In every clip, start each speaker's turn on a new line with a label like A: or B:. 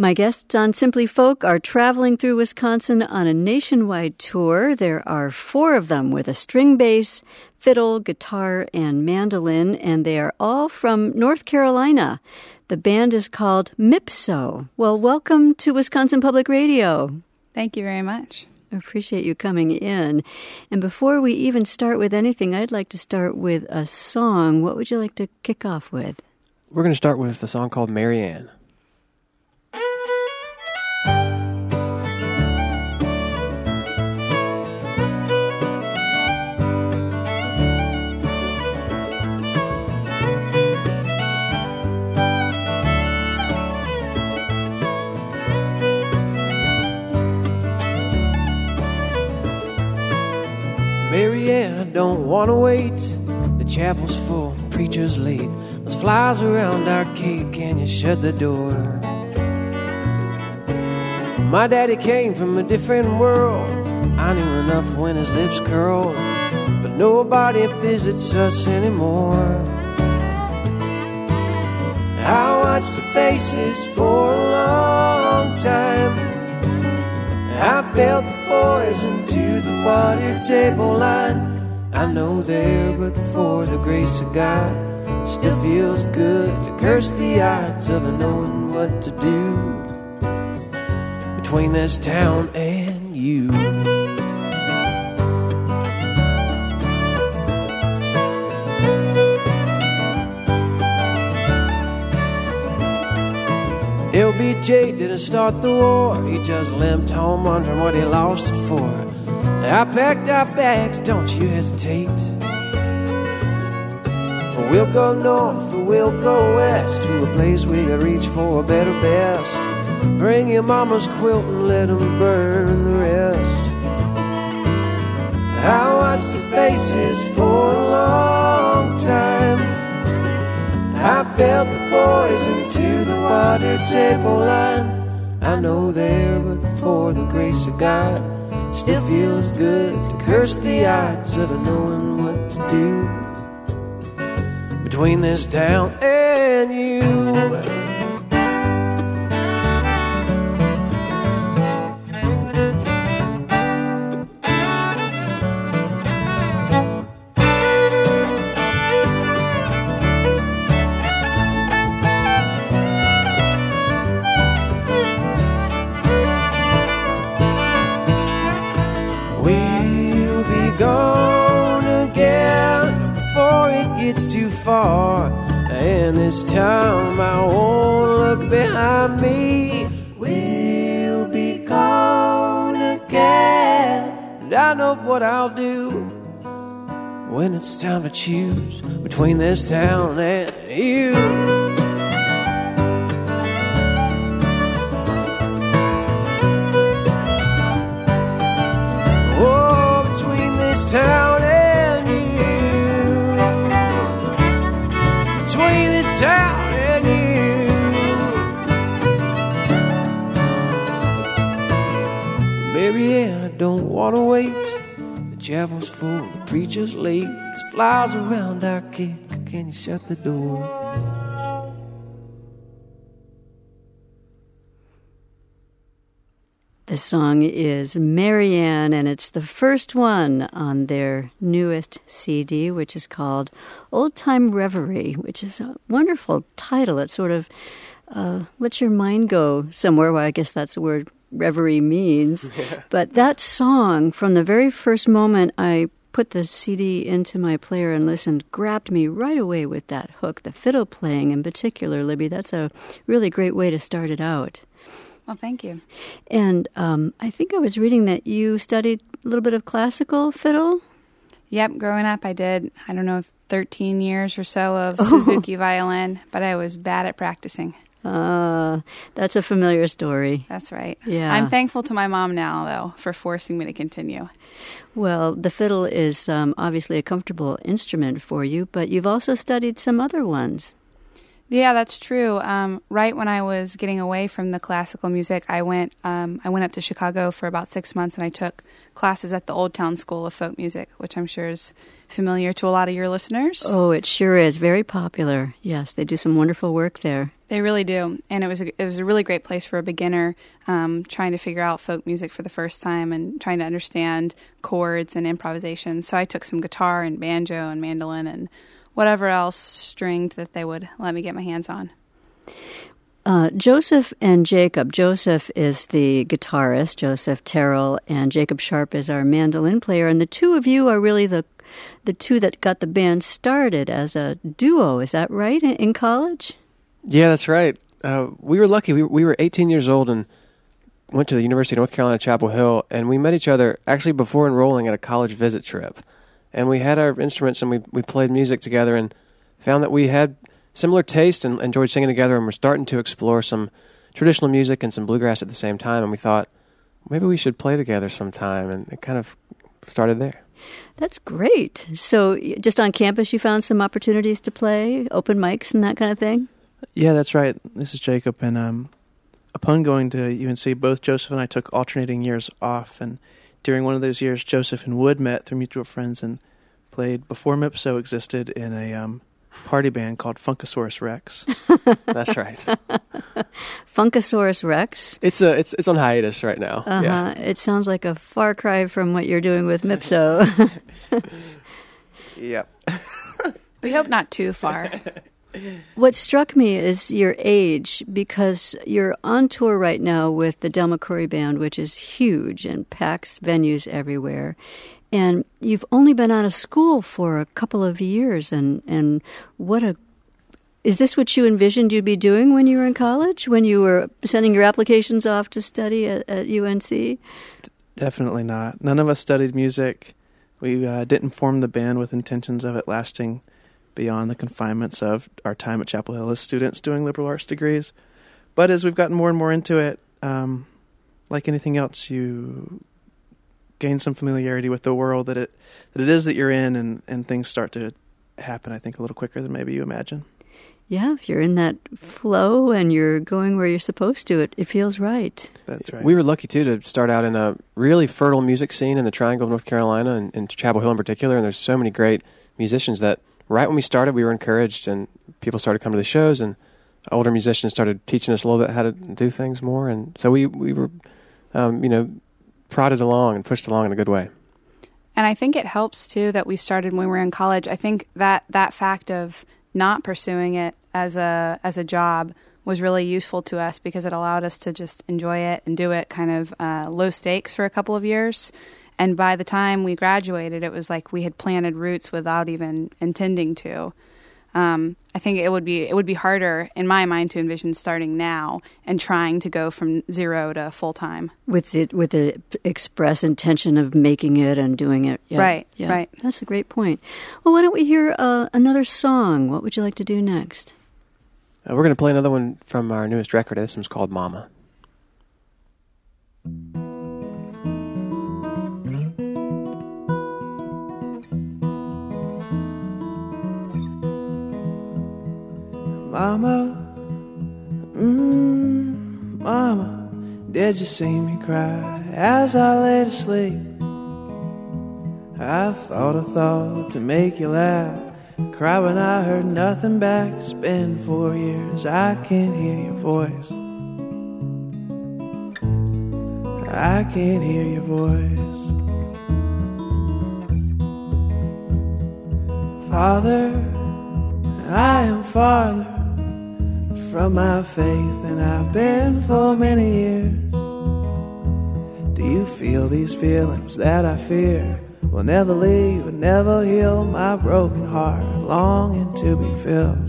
A: My guests on Simply Folk are traveling through Wisconsin on a nationwide tour. There are 4 of them with a string bass, fiddle, guitar, and mandolin, and they are all from North Carolina. The band is called Mipso. Well, welcome to Wisconsin Public Radio.
B: Thank you very much.
A: I appreciate you coming in. And before we even start with anything, I'd like to start with a song. What would you like to kick off with?
C: We're going to start with a song called Mary Ann. Mary Ann, I don't want to wait. The chapel's full, the preacher's late. There's flies around our cake, can you shut the door? My daddy came from a different world. I knew enough when his lips curled, but nobody visits us anymore. I watched the faces for a long time. I felt the poison to the water table line. I know there, but for the grace of God, still feels good to curse the odds of knowing what to do between this town and you. LBJ didn't start the war. He just limped home wondering what he lost it for. I packed our bags, don't you hesitate. We'll go north or we'll go west, to a place we can reach for a better best. Bring your mama's quilt and let them burn the rest. I watched the faces for a long time. I felt the poison to the water table line. I know there, but for the grace of God, still feels good to curse the odds of knowing what to do between this town and you. Far, and this time I won't look behind me. We'll be gone again, and I know what I'll do when it's time to choose between this town and you. Oh, between this town and you. Between this town and you. Mary Ann, I don't want to wait. The chapel's full, the preacher's late. There's flies around our cake, can you shut the door?
A: The song is Mary Ann, and it's the first one on their newest CD, which is called Old Time Reverie, which is a wonderful title. It sort of lets your mind go somewhere. Well, I guess that's the word reverie means. Yeah. But that song, from the very first moment I put the CD into my player and listened, grabbed me right away with that hook. The fiddle playing in particular, Libby, that's a really great way to start it out.
B: Well, thank you.
A: And I think I was reading that you studied a little bit of classical fiddle?
B: Yep, growing up I did, 13 years or so of Suzuki violin, but I was bad at practicing.
A: That's a familiar story.
B: That's right.
A: Yeah.
B: I'm thankful to my mom now, though, for forcing me to continue.
A: Well, the fiddle is obviously a comfortable instrument for you, but you've also studied some other ones.
B: Yeah, that's true. Right when I was getting away from the classical music, I went up to Chicago for about 6 months, and I took classes at the Old Town School of Folk Music, which I'm sure is familiar to a lot of your listeners.
A: Oh, it sure is. Very popular. Yes, they do some wonderful work there.
B: They really do, and it was a really great place for a beginner trying to figure out folk music for the first time and trying to understand chords and improvisation. So I took some guitar and banjo and mandolin and whatever else stringed that they would let me get my hands on.
A: Joseph and Jacob. Joseph is the guitarist, Joseph Terrell, and Jacob Sharp is our mandolin player. And the two of you are really the two that got the band started as a duo. Is that right, in college?
D: Yeah, that's right. We were lucky. We were 18 years old and went to the University of North Carolina, Chapel Hill, and we met each other actually before enrolling at a college visit trip. And we had our instruments and we played music together and found that we had similar taste and enjoyed singing together, and we're starting to explore some traditional music and some bluegrass at the same time. And we thought, maybe we should play together sometime, and it kind of started there.
A: That's great. So just on campus you found some opportunities to play, open mics and that kind of thing?
E: Yeah, that's right. This is Jacob, and upon going to UNC, both Joseph and I took alternating years off, and during one of those years, Joseph and Wood met through mutual friends and played before MIPSO existed in a party band called Funkasaurus Rex.
D: That's right.
A: Funkasaurus Rex?
D: It's on hiatus right now.
A: Uh-huh.
D: Yeah.
A: It sounds like a far cry from what you're doing with MIPSO.
E: Yep.
B: We hope not too far.
A: What struck me is your age, because you're on tour right now with the Del McCoury Band, which is huge and packs venues everywhere. And you've only been out of school for a couple of years. And is this what you envisioned you'd be doing when you were in college, when you were sending your applications off to study at UNC?
E: Definitely not. None of us studied music. We didn't form the band with intentions of it lasting beyond the confinements of our time at Chapel Hill as students doing liberal arts degrees. But as we've gotten more and more into it, like anything else, you gain some familiarity with the world that it is that you're in, and things start to happen, I think, a little quicker than maybe you imagine.
A: Yeah, if you're in that flow and you're going where you're supposed to, it feels right.
E: That's right.
D: We were lucky, too, to start out in a really fertile music scene in the Triangle of North Carolina, and in Chapel Hill in particular, and there's so many great musicians that right when we started, we were encouraged, and people started coming to the shows, and older musicians started teaching us a little bit how to do things more, and so we were, prodded along and pushed along in a good way.
B: And I think it helps, too, that we started when we were in college. I think that fact of not pursuing it as a job was really useful to us because it allowed us to just enjoy it and do it kind of low stakes for a couple of years. And by the time we graduated, it was like we had planted roots without even intending to. I think it would be harder in my mind to envision starting now and trying to go from zero to full time
A: with the express intention of making it and doing it. Yeah,
B: right.
A: Yeah.
B: Right.
A: That's a great point. Well, why don't we hear another song? What would you like to do next?
D: We're going to play another one from our newest record. This one's called Mama.
C: Mama, Mama, did you see me cry as I lay to sleep? I thought a thought to make you laugh, cry when I heard nothing back. It's been 4 years, I can't hear your voice. I can't hear your voice. Father, I am farther from my faith than I've been for many years. Do you feel these feelings that I fear will never leave and never heal my broken heart, longing to be filled,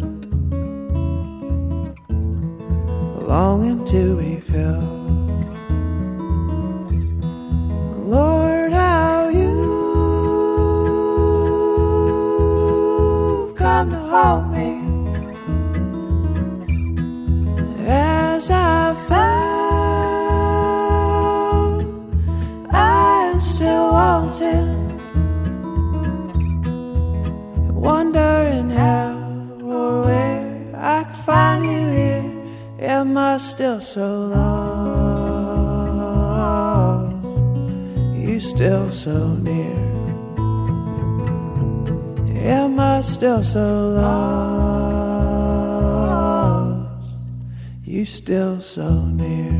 C: longing to be filled? Lord, how you come to hold me as I found I am still wanting, wondering how or where I could find you here. Am I still so lost? You still so near. Am I still so lost? you still so near?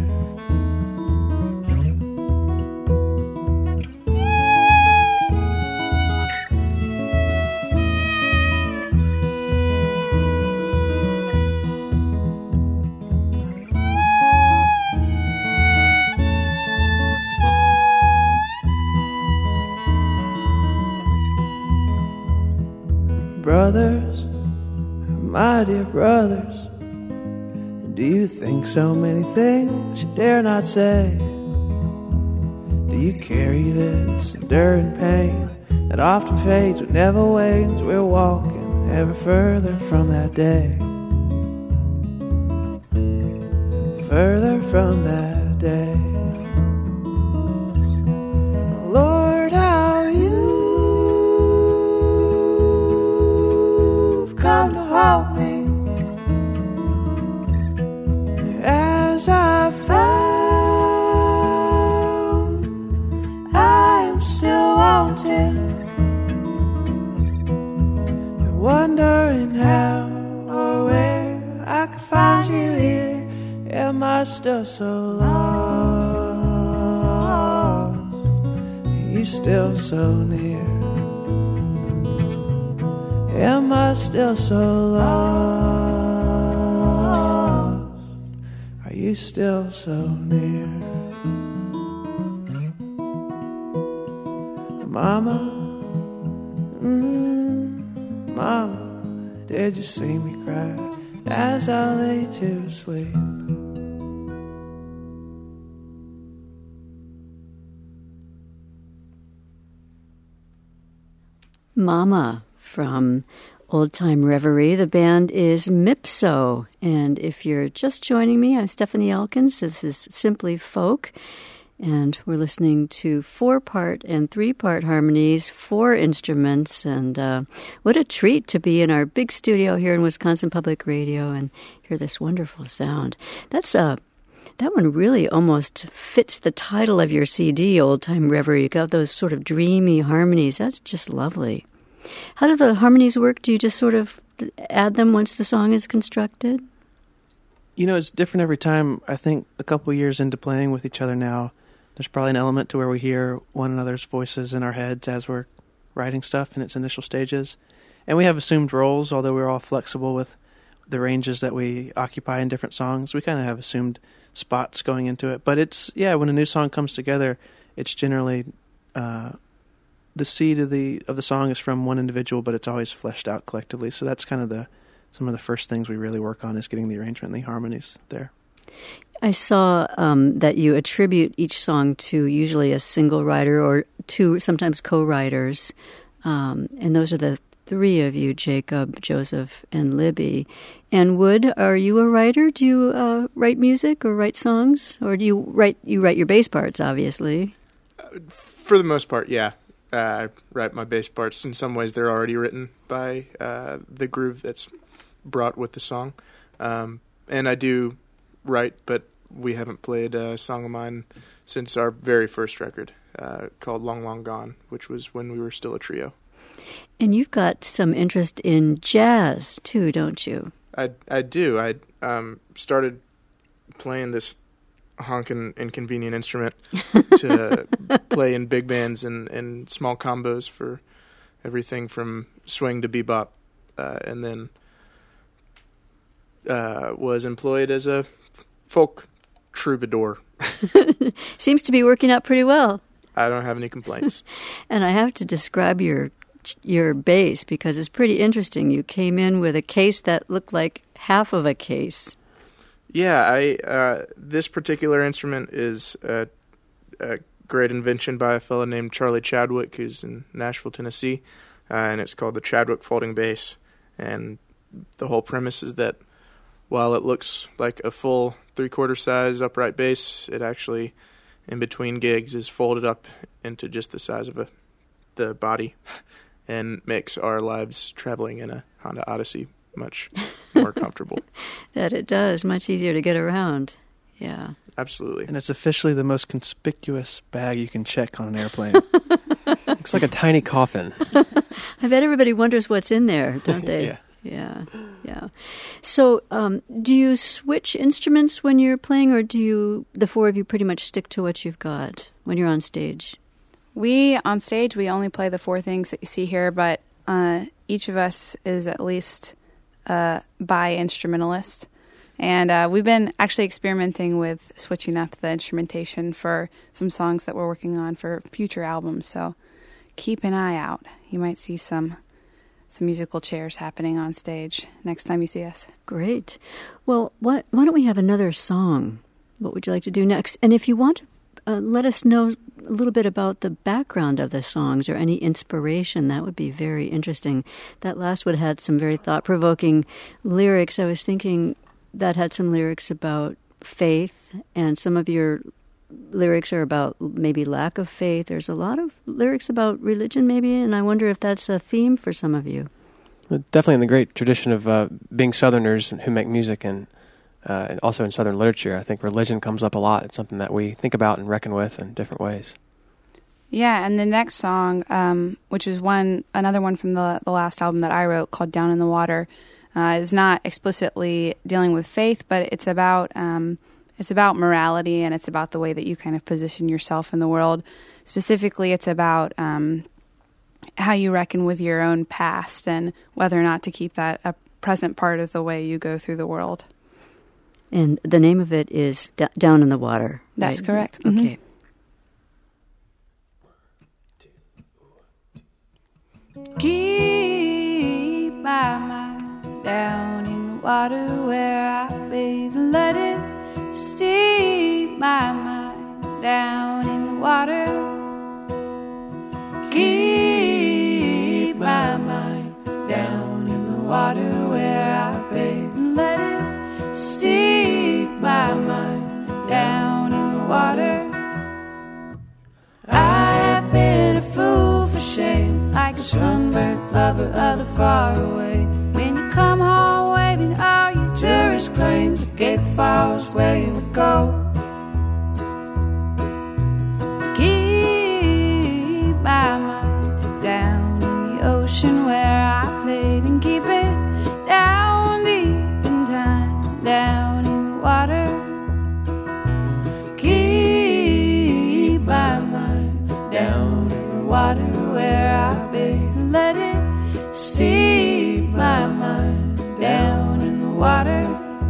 C: Brothers, my dear brothers, do you think so many things you dare not say? Do you carry this enduring pain that often fades but never wanes? We're walking ever further from that day, further from that day. Lord, how you've come to hold me as I found I am still wanting, and wondering how or where I could find you here. Am I still so lost? Are you still so near? Am I still so lost? Are you still so near? Mama, Mama, did you see me cry as I lay to sleep?
A: Mama from Old Time Reverie. The band is Mipso. And if you're just joining me, I'm Stephanie Elkins. This is Simply Folk. And we're listening to 4-part and 3-part harmonies, 4 instruments. And what a treat to be in our big studio here in Wisconsin Public Radio and hear this wonderful sound. That one really almost fits the title of your CD, Old Time Reverie. You got those sort of dreamy harmonies. That's just lovely. How do the harmonies work? Do you just sort of add them once the song is constructed?
E: You know, it's different every time. I think a couple years into playing with each other now, there's probably an element to where we hear one another's voices in our heads as we're writing stuff in its initial stages. And we have assumed roles, although we're all flexible with the ranges that we occupy in different songs. We kind of have assumed spots going into it. But it's, when a new song comes together, it's generally the seed of the song is from one individual, but it's always fleshed out collectively. So that's kind of some of the first things we really work on is getting the arrangement and the harmonies there.
A: I saw that you attribute each song to usually a single writer or 2 sometimes co-writers, and those are the 3 of you, Jacob, Joseph, and Libby. And Wood, are you a writer? Do you write music or write songs, or do you write your bass parts? Obviously,
F: for the most part, yeah. I write my bass parts. In some ways, they're already written by the groove that's brought with the song. And I do write, but we haven't played a song of mine since our very first record called Long, Long Gone, which was when we were still a trio.
A: And you've got some interest in jazz, too, don't you?
F: I do. I started playing this honkin' inconvenient instrument to play in big bands and small combos for everything from swing to bebop, and then was employed as a folk troubadour.
A: Seems to be working out pretty well.
F: I don't have any complaints. And
A: I have to describe your bass because it's pretty interesting. You came in with a case that looked like half of a case.
F: Yeah, this particular instrument is a great invention by a fellow named Charlie Chadwick, who's in Nashville, Tennessee, and it's called the Chadwick Folding Bass. And the whole premise is that while it looks like a full 3/4 size upright bass, it actually, in between gigs, is folded up into just the size of the body and makes our lives traveling in a Honda Odyssey much more comfortable.
A: That it does. Much easier to get around. Yeah.
F: Absolutely.
E: And it's officially the most conspicuous bag you can check on an airplane.
D: Looks like a tiny coffin.
A: I bet everybody wonders what's in there, don't they?
E: Yeah.
A: Yeah. Yeah. So, do you switch instruments when you're playing, or the four of you pretty much stick to what you've got when you're on stage?
B: On stage, we only play the four things that you see here, but each of us is at least bi-instrumentalist. And we've been actually experimenting with switching up the instrumentation for some songs that we're working on for future albums. So keep an eye out. You might see some musical chairs happening on stage next time you see us.
A: Great. Well, why don't we have another song? What would you like to do next? And if you want to let us know a little bit about the background of the songs or any inspiration, that would be very interesting. That last one had some very thought-provoking lyrics. I was thinking that had some lyrics about faith, and some of your lyrics are about maybe lack of faith. There's a lot of lyrics about religion, maybe, and I wonder if that's a theme for some of you.
D: Well, definitely in the great tradition of being Southerners who make music, and also in Southern literature, I think religion comes up a lot. It's something that we think about and reckon with in different ways.
B: Yeah, and the next song, which is another one from the last album that I wrote called Down in the Water, is not explicitly dealing with faith, but it's about morality, and it's about the way that you kind of position yourself in the world. Specifically, it's about how you reckon with your own past and whether or not to keep that a present part of the way you go through the world.
A: And the name of it is Down in the Water.
B: That's
A: right?
B: correct.
A: Okay.
B: Keep my mind down in the water where I bathe and let it steep my mind down in the water. Keep my mind down in the water where I bathe and let it steep my mind down in the water. I have been a fool for shame, like a sunburnt lover other far away. When you come home waving all your tourist claims, the gate follows where you would go. Keep my mind down in the ocean where I played, and keep it down deep in time, down in the water. Keep my mind down in the water where I bathe, and let it steep my mind down in the water.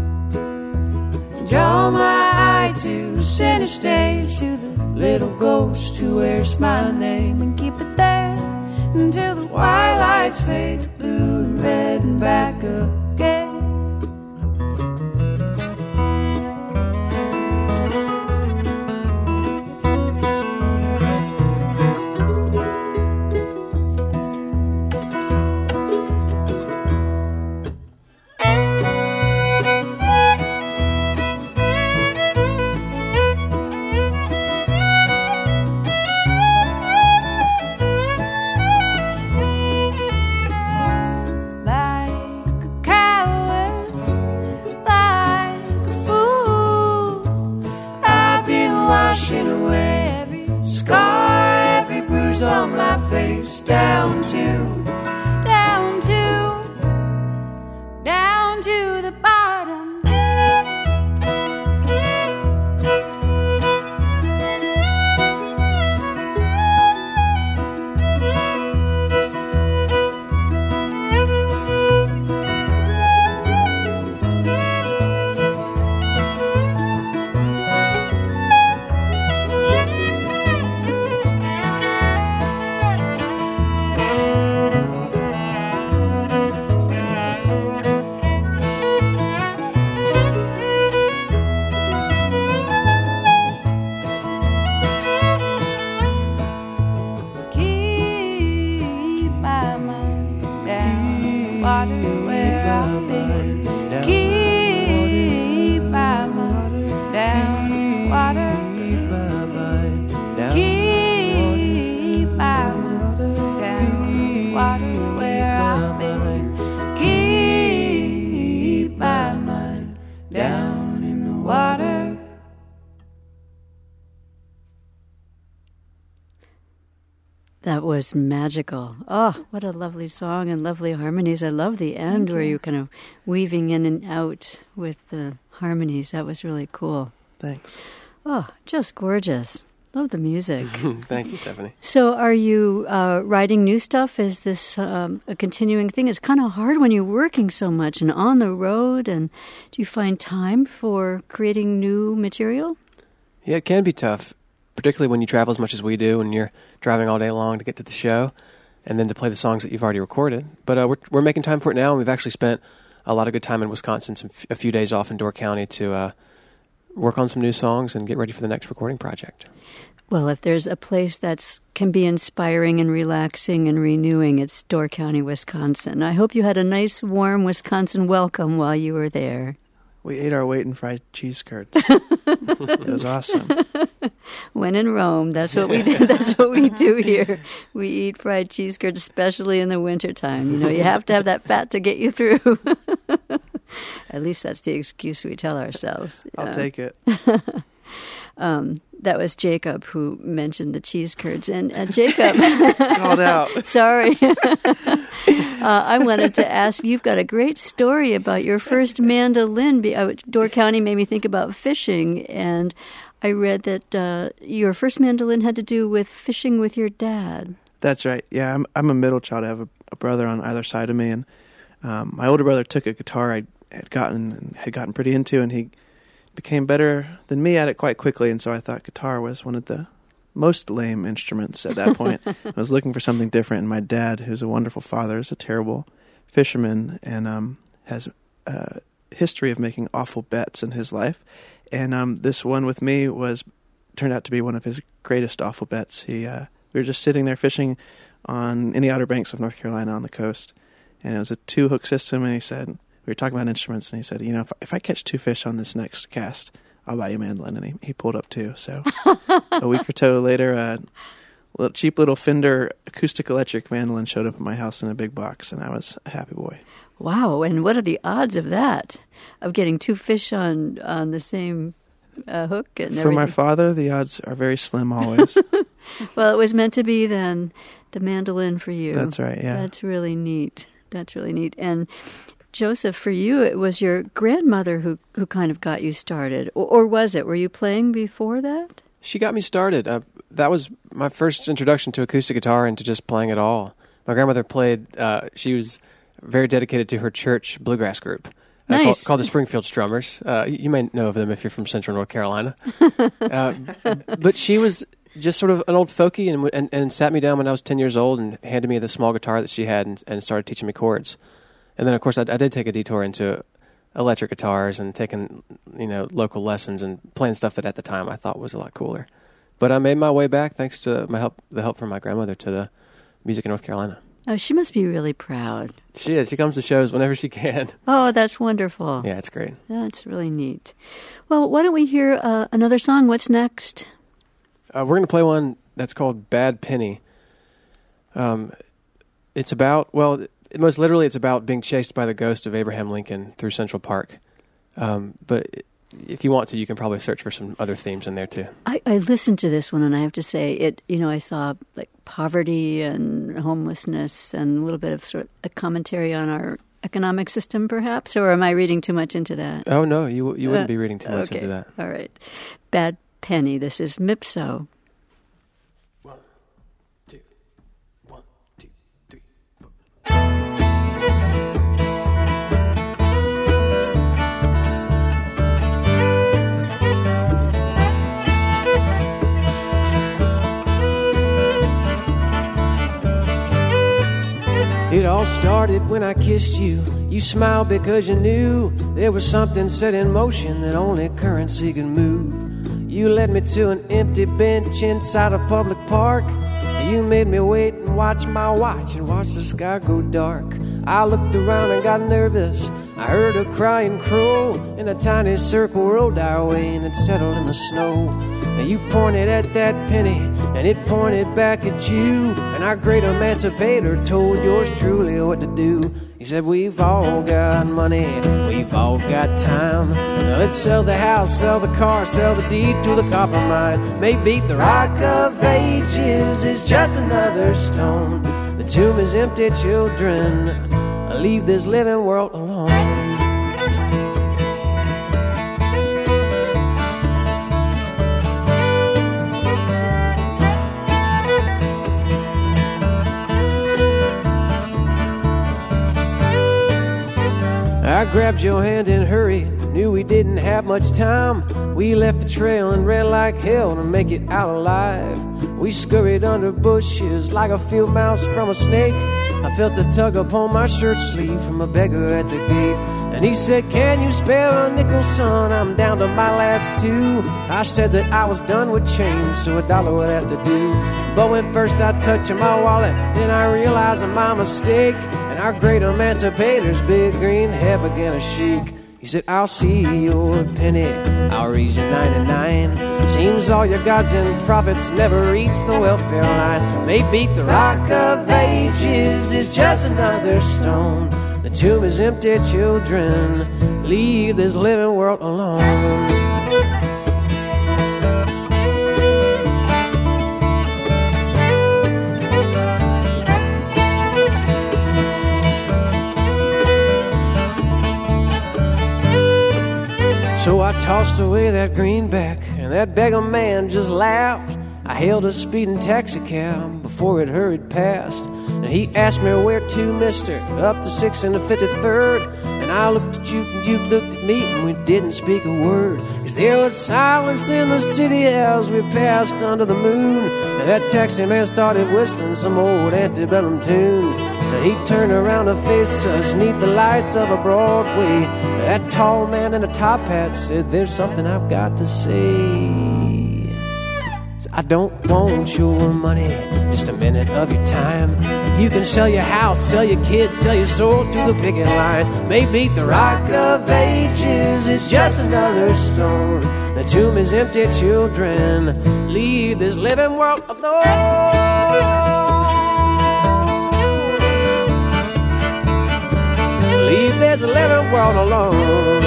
B: Draw my eye to center stage, to the little ghost who wears my name, and keep it there until the white lights fade to blue and red and back again. Down to the bottom.
A: That was magical. Oh, what a lovely song and lovely harmonies. I love the end where you're kind of weaving in and out with the harmonies. That was really cool.
E: Thanks.
A: Oh, just gorgeous. Love the music.
D: Thank you, Stephanie.
A: So are you writing new stuff? Is this a continuing thing? It's kind of hard when you're working so much and on the road. And do you find time for creating new material?
D: Yeah, it can be tough, particularly when you travel as much as we do and you're driving all day long to get to the show and then to play the songs that you've already recorded. But we're making time for it now, and we've actually spent a lot of good time in Wisconsin, a few days off in Door County to work on some new songs and get ready for the next recording project.
A: Well, if there's a place that can be inspiring and relaxing and renewing, it's Door County, Wisconsin. I hope you had a nice, warm Wisconsin welcome while you were there.
E: We ate our weight in fried cheese curds. It was awesome.
A: When in Rome, that's what we do. That's what we do here. We eat fried cheese curds, especially in the wintertime. You know, you have to have that fat to get you through. At least that's the excuse we tell ourselves.
E: I'll take it.
A: That was Jacob who mentioned the cheese curds. And Jacob...
E: Called out.
A: Sorry. I wanted to ask, you've got a great story about your first mandolin. Door County made me think about fishing, and I read that your first mandolin had to do with fishing with your dad.
E: That's right. Yeah, I'm a middle child. I have a brother on either side of me, and my older brother took a guitar I had gotten pretty into, and he became better than me at it quite quickly, and so I thought guitar was one of the most lame instruments at that point. I was looking for something different, and my dad, who's a wonderful father, is a terrible fisherman and has a history of making awful bets in his life. And this one with me turned out to be one of his greatest awful bets. We were just sitting there fishing in the Outer Banks of North Carolina on the coast, and it was a 2-hook system, and he said... We were talking about instruments, and he said, you know, if I catch 2 fish on this next cast, I'll buy you a mandolin. And he pulled up 2. So a week or so later, a cheap little Fender acoustic electric mandolin showed up at my house in a big box, and I was a happy boy.
A: Wow. And what are the odds of that, of getting 2 fish on the same hook and everything?
E: For my father, the odds are very slim always.
A: Well, it was meant to be then, the mandolin for you.
E: That's right, yeah.
A: That's really neat. And... Joseph, for you, it was your grandmother who kind of got you started. Or was it? Were you playing before that?
D: She got me started. That was my first introduction to acoustic guitar and to just playing at all. My grandmother played, she was very dedicated to her church bluegrass group.
A: Nice.
D: Called the Springfield Strummers. You may know of them if you're from central North Carolina. But she was just sort of an old folkie and sat me down when I was 10 years old and handed me the small guitar that she had and started teaching me chords. And then, of course, I did take a detour into electric guitars and taking, local lessons and playing stuff that at the time I thought was a lot cooler. But I made my way back thanks to the help from my grandmother to the music in North Carolina.
A: Oh, she must be really proud.
D: She is. She comes to shows whenever she can.
A: Oh, that's wonderful.
D: Yeah, it's great.
A: That's really neat. Well, why don't we hear another song? What's next?
D: We're going to play one that's called Bad Penny. It's about, most literally, it's about being chased by the ghost of Abraham Lincoln through Central Park. But if you want to, you can probably search for some other themes in there, too.
A: I listened to this one, and I have to say, I saw like poverty and homelessness and a little bit of sort of a commentary on our economic system, perhaps? Or am I reading too much into that?
D: Oh, no, you wouldn't be reading too much into that.
A: All right. Bad Penny. This is Mipso.
D: 1, 2, 1, 2, 3, 4. It all started when I kissed you. You smiled because you knew there was something set in motion that only currency could move. You led me to an empty bench inside a public park. You made me wait and watch my watch and watch the sky go dark.
C: I looked around and got nervous. I heard a crying crow, and a tiny circle rolled our way, and it settled in the snow. And you pointed at that penny, and it pointed back at you, and our great emancipator told yours truly what to do. He said, we've all got money, we've all got time. Now let's sell the house, sell the car, sell the deed to the copper mine. Maybe the rock of ages is just another stone. The tomb is empty, children. Leave this living world alone. I grabbed your hand and hurried, knew we didn't have much time. We left the trail and ran like hell to make it out alive. We scurried under bushes like a field mouse from a snake. I felt a tug upon my shirt sleeve from a beggar at the gate. And he said, can you spare a nickel, son? I'm down to my last two. I said that I was done with change, so $1 would have to do. But when first I touched my wallet, then I realized my mistake. And our great emancipator's big green head began to shake. He said, I'll see your penny, I'll raise you 99. Seems all your gods and prophets never reach the welfare line. Maybe the rock of ages is just another stone. The tomb is empty, children. Leave this living world alone. So I tossed away that greenback, and that beggar man just laughed. I hailed a speeding taxi cab before it hurried past, and he asked me, where to, mister? Up the 6th and the 53rd. And I looked at you and you looked at me, and we didn't speak a word. 'Cause there was silence in the city as we passed under the moon, and that taxi man started whistling some old antebellum tune. And he turned around to face us neath the lights of a Broadway. That tall man in a top hat said, there's something I've got to say. I don't want your money, just a minute of your time. You can sell your house, sell your kids, sell your soul to the picket line. Maybe the rock of ages is just another stone. The tomb is empty, children. Leave this living world alone. Leave this living world alone.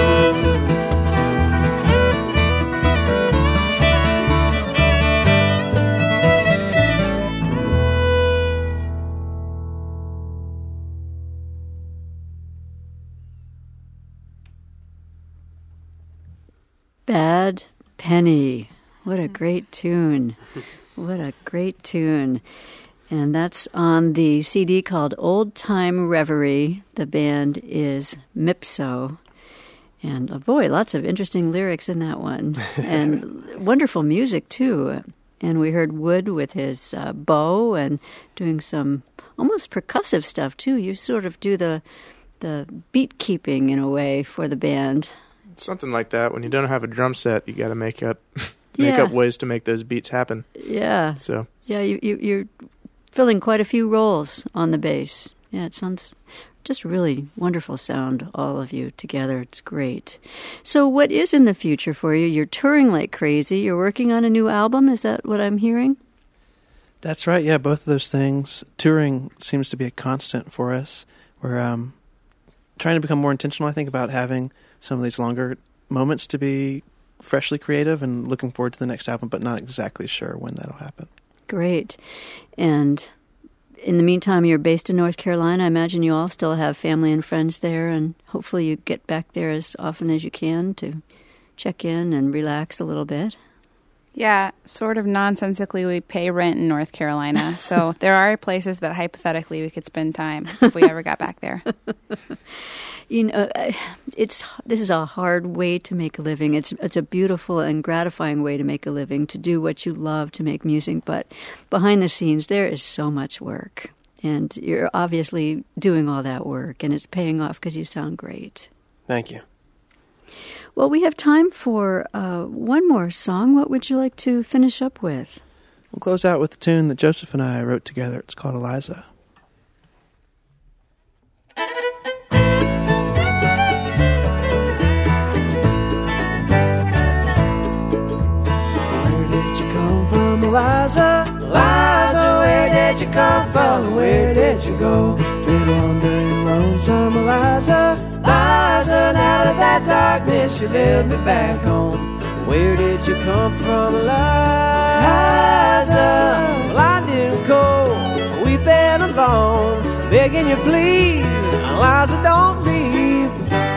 A: Bad Penny. What a great tune. What a great tune. And that's on the CD called Old Time Reverie. The band is Mipso. And, oh boy, lots of interesting lyrics in that one. And wonderful music, too. And we heard Wood with his bow and doing some almost percussive stuff, too. You sort of do the beat keeping, in a way, for the band.
F: Something like that. When you don't have a drum set, you got to make up ways to make those beats happen.
A: Yeah.
F: So
A: yeah, you're filling quite a few roles on the bass. Yeah, it sounds just really wonderful sound, all of you together. It's great. So what is in the future for you? You're touring like crazy. You're working on a new album. Is that what I'm hearing?
E: That's right. Yeah, both of those things. Touring seems to be a constant for us. We're trying to become more intentional, I think, about having some of these longer moments to be freshly creative and looking forward to the next album, but not exactly sure when that'll happen.
A: Great. And in the meantime, you're based in North Carolina. I imagine you all still have family and friends there, and hopefully you get back there as often as you can to check in and relax a little bit.
B: Yeah, sort of nonsensically, we pay rent in North Carolina, so there are places that hypothetically we could spend time if we ever got back there.
A: You know, this is a hard way to make a living. It's a beautiful and gratifying way to make a living, to do what you love, to make music. But behind the scenes, there is so much work. And you're obviously doing all that work, and it's paying off because you sound great.
D: Thank you.
A: Well, we have time for one more song. What would you like to finish up with?
E: We'll close out with the tune that Joseph and I wrote together. It's called Eliza.
C: Eliza, Eliza, where did you come from? Where did you go? Been wandering lonesome, Eliza, Eliza, and out of that darkness you led me back home. Where did you come from, Eliza? Well, I didn't go. We've been alone, begging you please, Eliza, don't leave.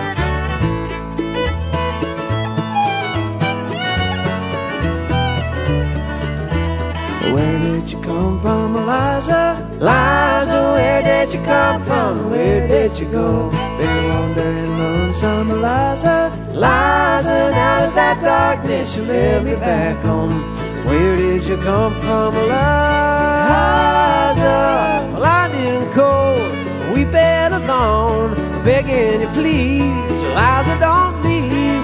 C: Where did you come from, Eliza? Eliza, where did you come from? Where did you go? Been wandering lonesome, Eliza, Eliza, and out of that darkness you led me back home. Where did you come from, Eliza? Well, I didn't go. We've been alone, begging you please, Eliza, don't leave.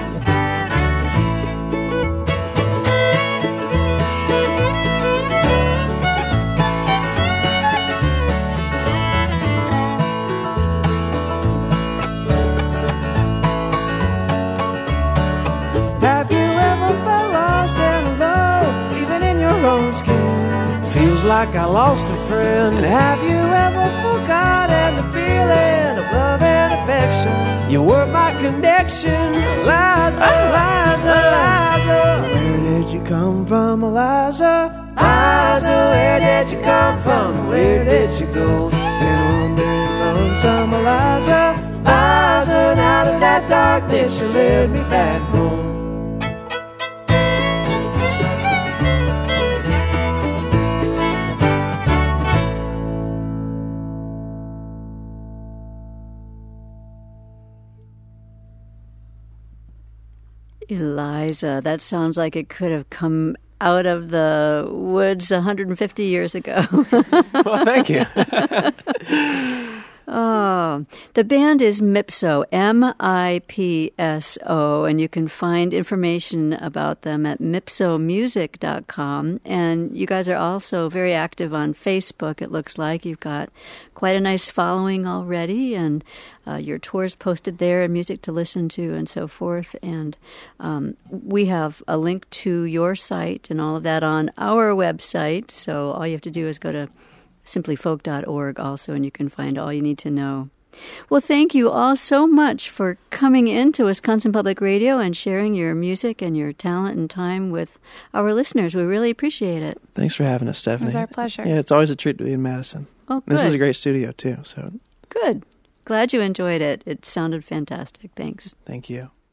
C: Have you ever felt lost and alone, even in your own skin? Feels like I lost a friend. Have you ever forgotten the feeling of love and affection? You were my connection, Eliza, Eliza, Eliza. Where did you come from, Eliza? Eliza, where did you come from? Where did you go? Been wandering lonesome, Eliza, Eliza, and out of that darkness you led me back home.
A: Eliza, that sounds like it could have come out of the woods 150 years ago.
D: Well, thank you.
A: Oh, the band is Mipso, M-I-P-S-O, and you can find information about them at mipsomusic.com. And you guys are also very active on Facebook, it looks like. You've got quite a nice following already, and your tours posted there and music to listen to and so forth. And we have a link to your site and all of that on our website, so all you have to do is go to simplyfolk.org also, and you can find all you need to know. Well, thank you all so much for coming into Wisconsin Public Radio and sharing your music and your talent and time with our listeners. We really appreciate it.
E: Thanks for having us, Stephanie.
B: It was our pleasure.
E: Yeah, it's always a treat to be in Madison.
A: Oh, good.
E: This is a great studio, too. So
A: Good. Glad you enjoyed it. It sounded fantastic. Thanks.
E: Thank you.